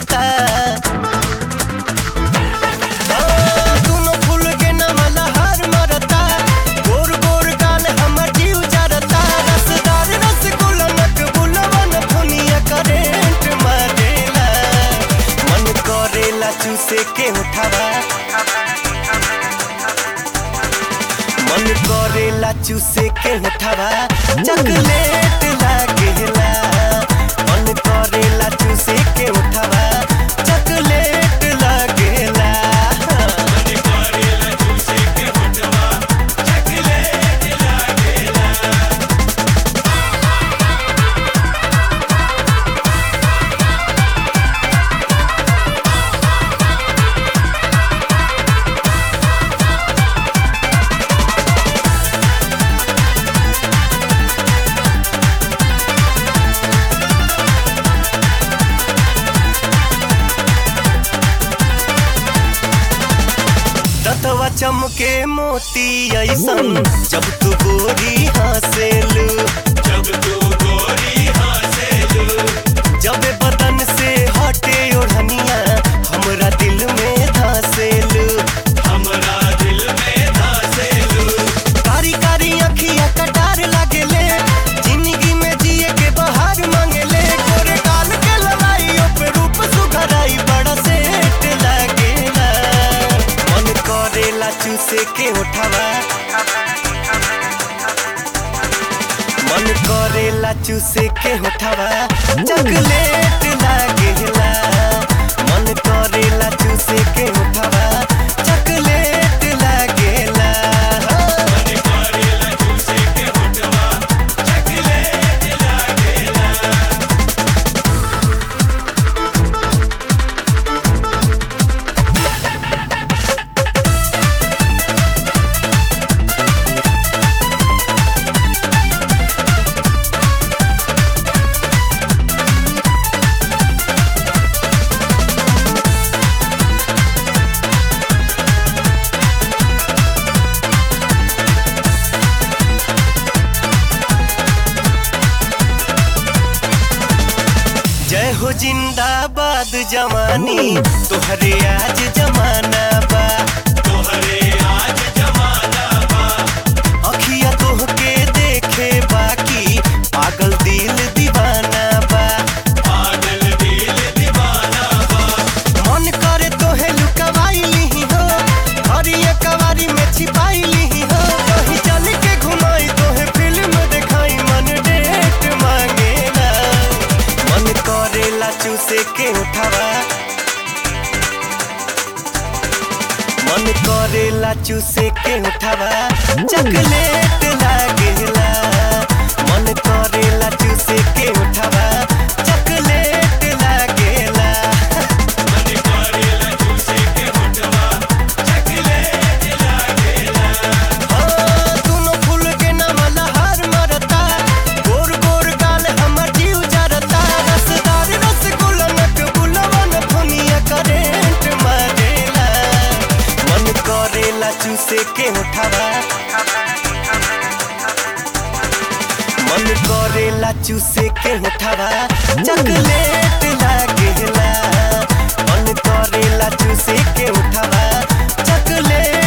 करता। दोनों फूल के नमला हार मरता, गोर गोर गाल हमर जीव जरता। रसदार रसगुल्ला नकबुलवन फुनिया करेंट मारेला। मन करेला चूसे के उठावा, मन करेला चूसे के उठावा, चॉकलेट लागेला। मन करेला चूसे के उठावा, चॉकलेट लागेला। मन करेला चूसे के उठावा, चॉकलेट लागेला। दतवा चमके मोती ऐसन जब तू गोरी हंसेलू, जब तू गोरी हंसेलू। जब बदन से हटे ओढ़निया हमरा दिल में धसेलू, हमरा दिल में धसेलू। कारी कारी अखिया कटार लागेले, जिंदगी में जिए के बहार मांगेले। गोरे गाल के लड़ाइयों पे रूप सुघराई बड़ा सेठ लागेला। मन करेला चूसे के उठावा, मन करेला चूसे के उठावा, चॉकलेट लागेला। मन करेला चूसे के उठावा, चॉकलेट लागेला। मन करेला चूसे के उठावा, चॉकलेट लागेला। जय हो जिंदाबाद जवानी, तोहरे आज जमाना बा, तोहरे आज जमाना बा। अखिया तोहके देखे बाकी पागल दिल दीवाना बा, पागल दिल दीवाना बा। मन करे तोहे लुकवाई ली हो, हरिया कवारी में छिपाई ली हो। कहीं चल के घुमाई तोहे फिल्म दिखाई, मन डेट मांगेला। मन करेला चूसे के उठावा, मन करेला चूसे के उठावा, चॉकलेट लागेला। मन करेला चूसे के उठावा, चॉकलेट लागेला। मन करेला चूसे के उठावा, चॉकलेट लागेला। दोनों फूल के नमला हार मरता, गोर गोर गाल हमर जीव जरता। रसदार रसगुल्ला नकबुलवन फुनिया करेंट मारेला। मन करेला चूसे के उठावा, मन करेला चूसे के उठावा, चॉकलेट लागेला। मन करेला चूसे के उठावा, चॉकलेट